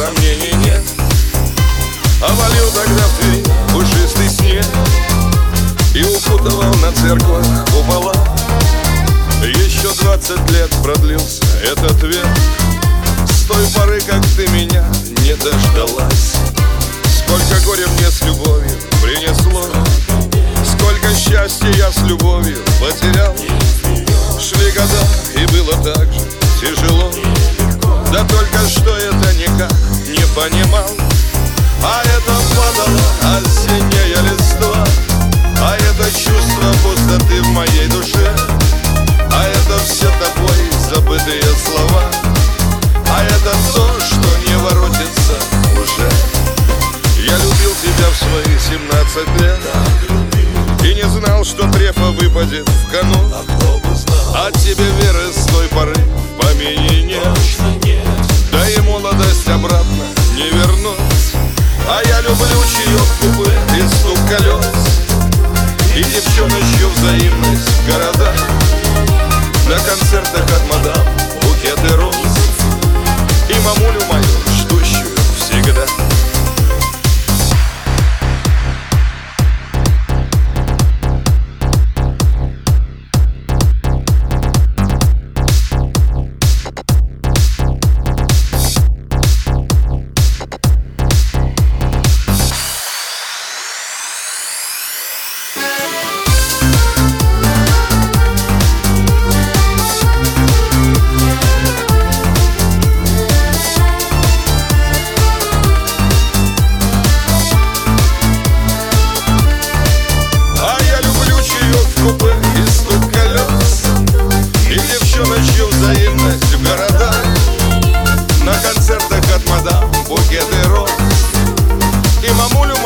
сомнений нет. А валил тогда в Твери пушистый снег и укутывал на церковь купола. Еще 20 лет продлился этот век, с той поры, как ты меня не дождалась. Сколько горя мне с любовью принесло, сколько счастья я с любовью потерял. Шли года, и было так же тяжело, да только что это никак не понимал. А это падала осенняя листва, а это чувство пустоты в моей душе, а это все тобой забытые слова, а это то, что не воротится уже. Я любил тебя в свои 17 лет и не знал, что трефа выпадет в канун. А тебе веры с той поры в помине нет, да и молодость обратно не вернуть. А я люблю чаек купе и стук колес, и девчоночью взаимность в городах, на концертах от мадам букеты роз и мамулю мою, ждущую всегда. Купе и стук колес, и девчоночью взаимность в городах, на концертах от мадам букеты роз и мамулю